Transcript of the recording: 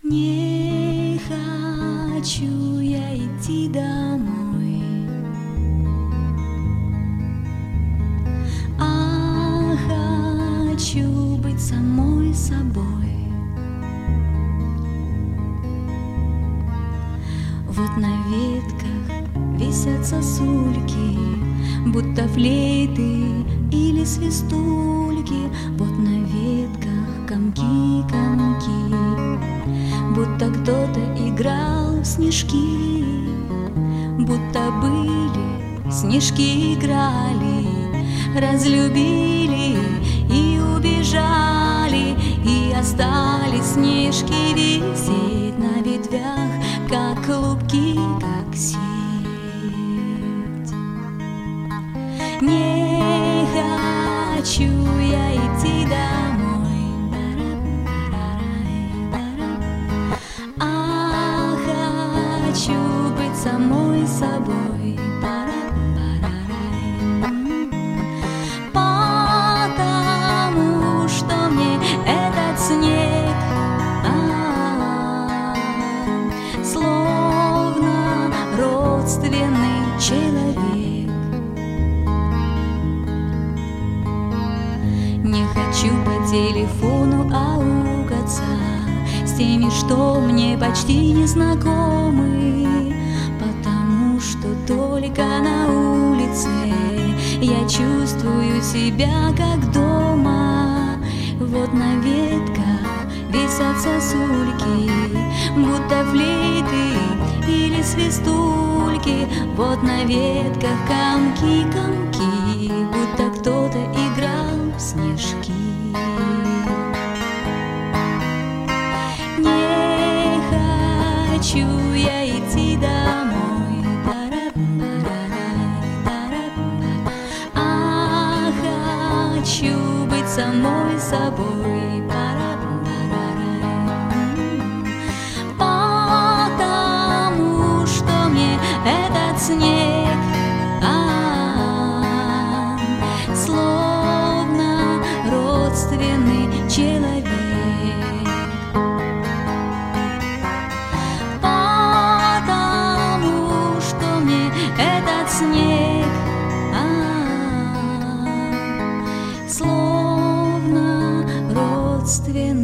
Не хочу я идти домой, а хочу быть самой собой. Вот на ветках висят сосульки, будто флейты или свистульки. Вот на ветках комки, будто кто-то играл в снежки, будто были снежки, играли, разлюбили и убежали, и остались снежки висеть на ветвях, как клубки, как сеть. Не хочу я идти домой, а хочу быть самой собой, потому что мне этот снег словно родственный человек. Не хочу по телефону аукаться с теми, что мне почти не знакомы, потому что только на улице я чувствую себя как дома. Вот на ветках висят сосульки, будто флейты или свистульки. Вот на ветках комки, будто кто-то играл в снежки. Не хочу я идти домой, а хочу быть самой собой, потому что мне этот снег словно родственный человек. Потому что мне этот снег словно родственный.